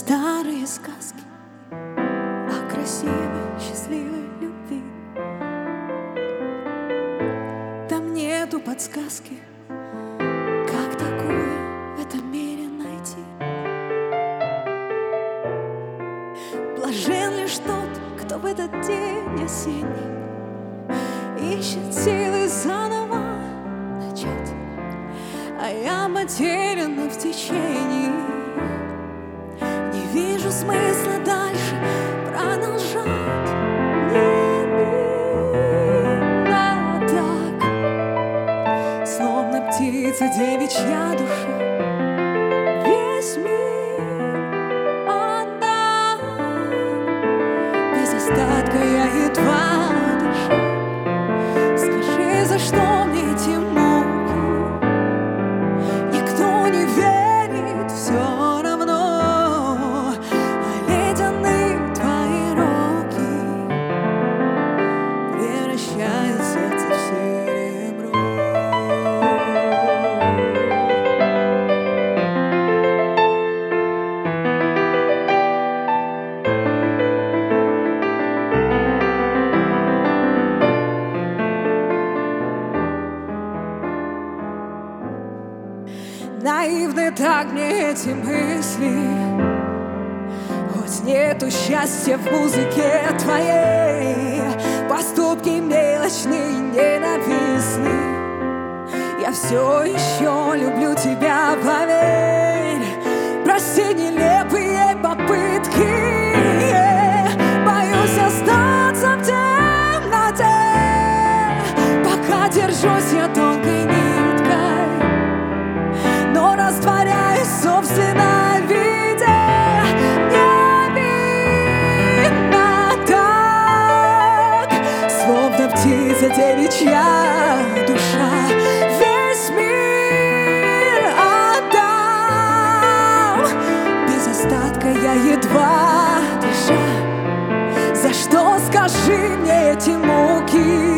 старые сказки о красивой, счастливой любви. Там нету подсказки, как такое в этом мире найти. Блажен лишь тот, кто в этот день осенний ищет силы заново начать, а я потеряна в течении. Не вижу смысла дальше продолжать. Не видно так, словно птица девичья душа. Весь мир отдам, без остатка я едва дышу. Скажи, за что мне эти муки? Никто не верит, все равно, а ледяные твои руки превращают сердце в серебро. Наивны так мне эти мысли, хоть нету счастья в музыке твоей. Поступки мелочные, ненавистны, я все еще люблю тебя, поверь. Прости нелепые попытки, боюсь остаться в темноте. Пока держусь я тонкой ниткой, но растворяюсь в собственной виде. Не видно так, словно птица девичья душа. Весь мир отдам, без остатка я едва дыша. За что, скажи мне, эти муки?